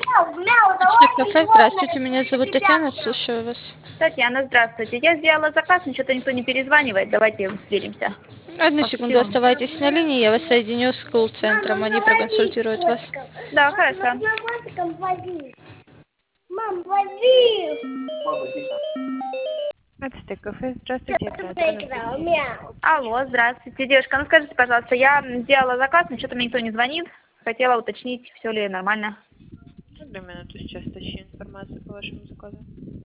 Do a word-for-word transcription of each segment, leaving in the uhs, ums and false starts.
Почти кафе. Здравствуйте, меня зовут Татьяна, слушаю вас. Татьяна, здравствуйте. Я сделала заказ, но что-то никто не перезванивает. Давайте сверимся. Одну секунду, Активно. оставайтесь на линии, я вас соединю с колл-центром, они проконсультируют вас. Да, хорошо. Мам, лови! Это кафе. Здравствуйте, оператор. Алло, здравствуйте. Девушка, ну скажите, пожалуйста, я сделала заказ, но что-то мне никто не звонит. Хотела уточнить, все ли нормально. Одну минуту, сейчас уточню информацию по вашему заказу.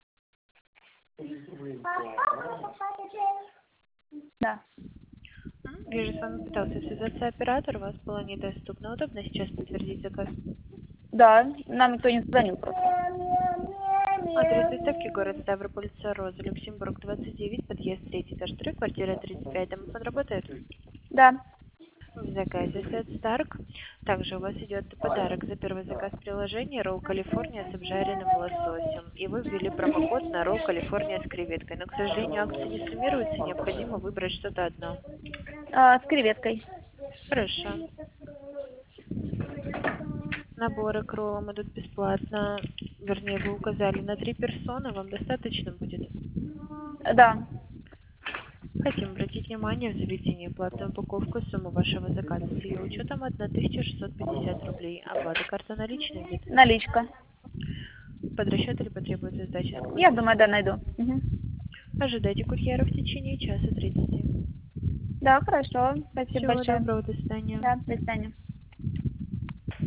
Да. Вижу, с вами пытался связаться оператор, у вас было недоступно. Удобно сейчас подтвердить заказ? Да, нам никто не звонил просто. Адрес доставки город Ставрополь, Роза, Люксембург, двадцать девять, подъезд третий, этаж три, квартира тридцать пять. Домофон работает? Да. В заказе сет Старк. Также у вас идет подарок за первый заказ приложения Ролл Калифорния с обжаренным лососем. И вы ввели промокод на Ролл Калифорния с креветкой. Но, к сожалению, акции не суммируются, необходимо выбрать что-то одно. А, с креветкой. Хорошо. Наборы к роллам идут бесплатно. Вернее, вы указали на три персоны. Вам достаточно будет? Да. Хотим обратить внимание в заведении платную упаковку суммы вашего заказа с ее учетом тысяча шестьсот пятьдесят рублей. Оплата карта наличная будет? Наличка. Под расчет или потребуется сдача? Я думаю, да, найду. Угу. Ожидайте курьера в течение часа тридцати. Да, хорошо. Спасибо Всего большое. доброго, до свидания. Да, до свидания.